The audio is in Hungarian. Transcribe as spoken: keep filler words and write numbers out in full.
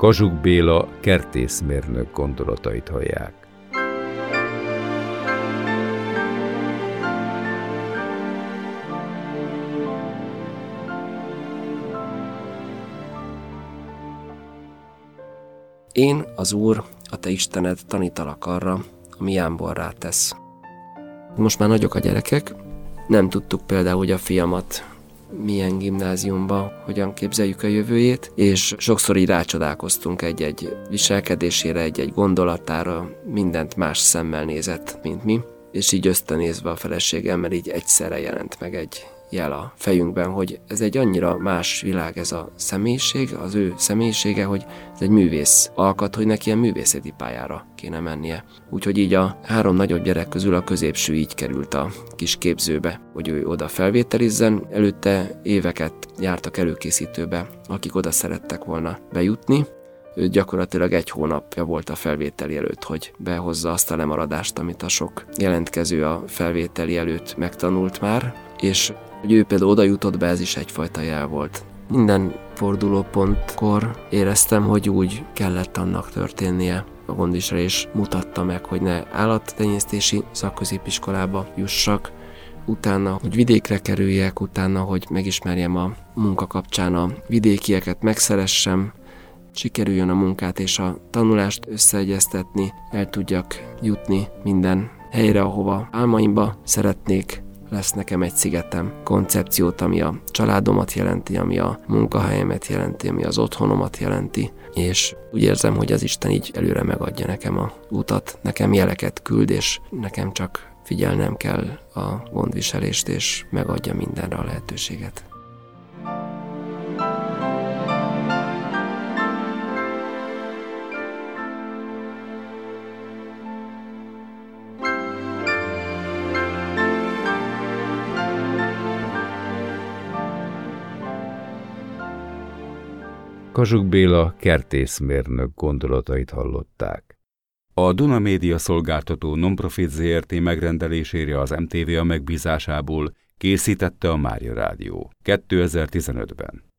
Kazsuk Béla kertészmérnök gondolatait hallják. Én, az Úr, a te Istened tanítalak arra, ami jámból rátesz. Most már nagyok a gyerekek, nem tudtuk például, hogy a fiamat milyen gimnáziumba, hogyan képzeljük a jövőjét, és sokszor így rácsodálkoztunk egy-egy viselkedésére, egy-egy gondolatára, mindent más szemmel nézett, mint mi, és így ösztönézve a feleségemmel így egyszerre jelent meg egy jel a fejünkben, hogy ez egy annyira más világ, ez a személyiség, az ő személyisége, hogy ez egy művész alkat, hogy neki ilyen művészeti pályára kéne mennie. Úgyhogy így a három nagyobb gyerek közül a középső így került a kis képzőbe, hogy ő oda felvételizzen. Előtte éveket jártak előkészítőbe, akik oda szerettek volna bejutni. Ő gyakorlatilag egy hónapja volt a felvételi előtt, hogy behozza azt a lemaradást, amit a sok jelentkező a felvételi előtt megtanult már, és hogy ő például oda jutott be, ez is egyfajta jel volt. Minden fordulópontkor éreztem, hogy úgy kellett annak történnie a gondvizsgára, és mutatta meg, hogy ne állattenyésztési szakközépiskolába jussak, utána, hogy vidékre kerüljek, utána, hogy megismerjem a munka kapcsán a vidékieket, megszeressem, sikerüljön a munkát és a tanulást összeegyeztetni, el tudjak jutni minden helyre, ahova álmaimba szeretnék. Lesz nekem egy szigetem, koncepciót, ami a családomat jelenti, ami a munkahelyemet jelenti, ami az otthonomat jelenti, és úgy érzem, hogy az Isten így előre megadja nekem a utat, nekem jeleket küld, és nekem csak figyelnem kell a gondviselést, és megadja mindenre a lehetőséget. Kazsuk Béla kertészmérnök gondolatait hallották. A Duna Média Szolgáltató Nonprofit zé er té megrendelésére az em té vé a megbízásából készítette a Mária Rádió kétezer-tizenötben.